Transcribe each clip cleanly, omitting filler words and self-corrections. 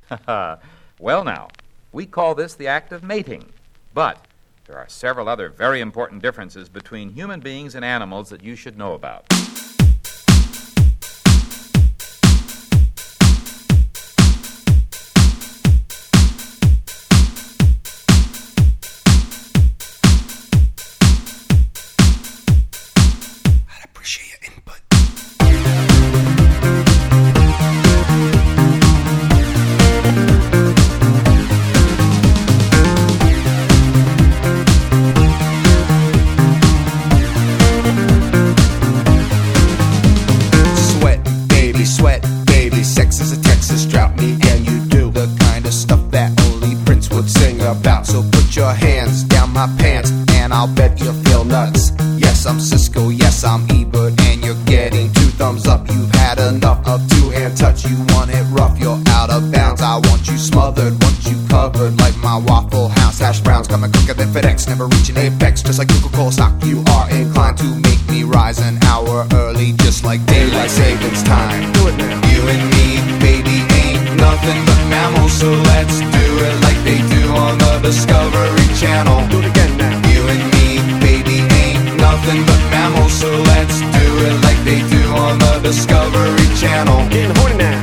Well, now, we call this the act of mating. But there are several other very important differences between human beings and animals that you should know about. I'd appreciate your input. Sweat, baby, sex is a Texas drought. Me and you do the kind of stuff that only Prince would sing about. So put your hands down my pants and I'll bet you'll feel nuts. Yes, I'm Cisco, yes, I'm Ebert, and you're getting 2 thumbs up. You've had enough of 2-hand touch. You want it rough, you're out of bounds. I want you smothered, want you covered like my Waffle House hash browns. Coming quicker than FedEx, never reaching apex. Just like Coca-Cola stock, you are inclined to make me rise an hour early, just like daylight savings time. Do it now. You and me, baby, ain't nothing but mammals, so let's do it like they do on the Discovery Channel. Do it again now. You and me, baby, ain't nothing but mammals, so let's do it like they do on the Discovery Channel. Getting horny now.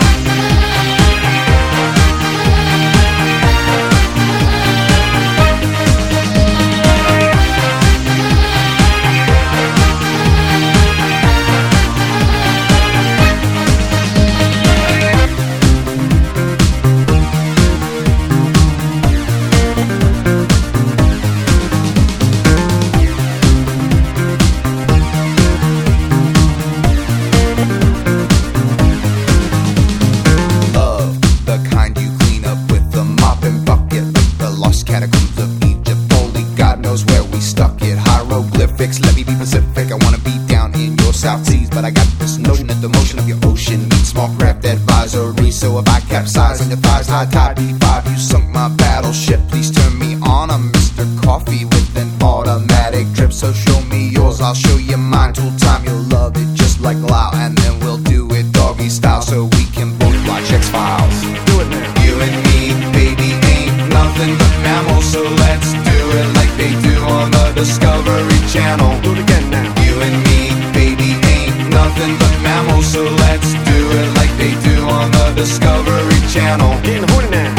Let me be Pacific, I wanna be down in your South Seas. But I got this notion that the motion of your ocean meets small craft advisory. So if I capsize on your thighs, high tide B5, you sunk my battleship. Please turn me on, I'm Mr. Coffee with an automatic drip. So show me yours, I'll show you mine. Tool time, you'll love it just like Lau. And then we'll do it doggy style so we can both watch X-Files. Do it now. You and me, baby, ain't nothing but mammals, so let's do it like they do on the Discovery Channel. Do it again now. You and me, baby, ain't nothing but mammals, so let's do it like they do on the Discovery Channel. Getting horny now.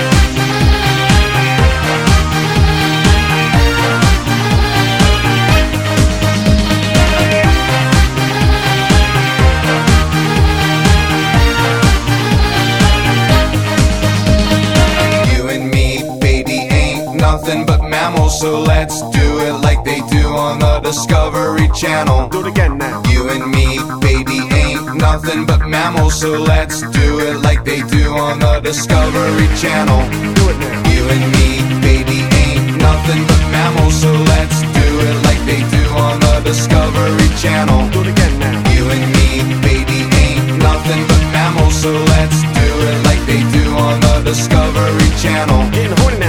Nothing but mammals, so let's do it like they do on the Discovery Channel. Do it again now. You and me, baby, ain't nothing but mammals, so let's do it like they do on the Discovery Channel. Do it now. You and me, baby, ain't nothing but mammals, so let's do it like they do on the Discovery Channel. Do it again now. You and me, baby, ain't nothing but mammals, so let's do it like they do on the Discovery Channel. Getting horny now.